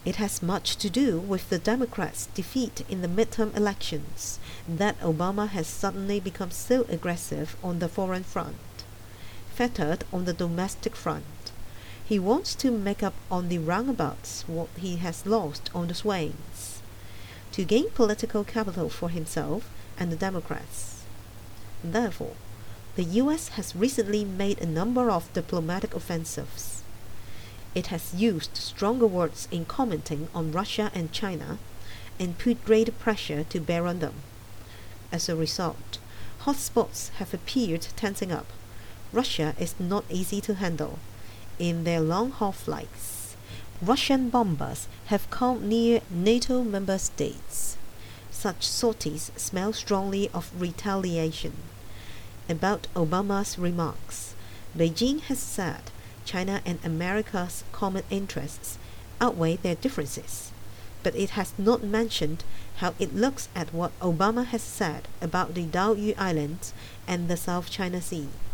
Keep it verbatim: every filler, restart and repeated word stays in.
It has much to do with the Democrats' defeat in the midterm elections that Obama has suddenly become so aggressive on the foreign front, fettered on the domestic front. He wants to make up on the roundabouts what he has lost on the swains, to gain political capital for himself and the Democrats. Therefore, the U S has recently made a number of diplomatic offensives. It has used stronger words in commenting on Russia and China and put greater pressure to bear on them. As a result, hotspots have appeared tensing up. Russia is not easy to handle. In their long-haul flights, Russian bombers have come near NATO member states. Such sorties smell strongly of retaliation. About Obama's remarks, Beijing has said China and America's common interests outweigh their differences, but it has not mentioned how it looks at what Obama has said about the Diaoyu Islands and the South China Sea.